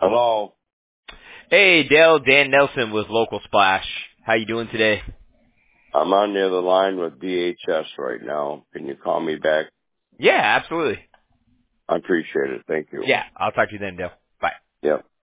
Hello. Hey, Dale. Dan Nelson with Local Splash. How you doing today? I'm on the other line with DHS right now. Can you call me back? Yeah, absolutely. I appreciate it. Thank you. Yeah, I'll talk to you then, Dale. Bye. Yep.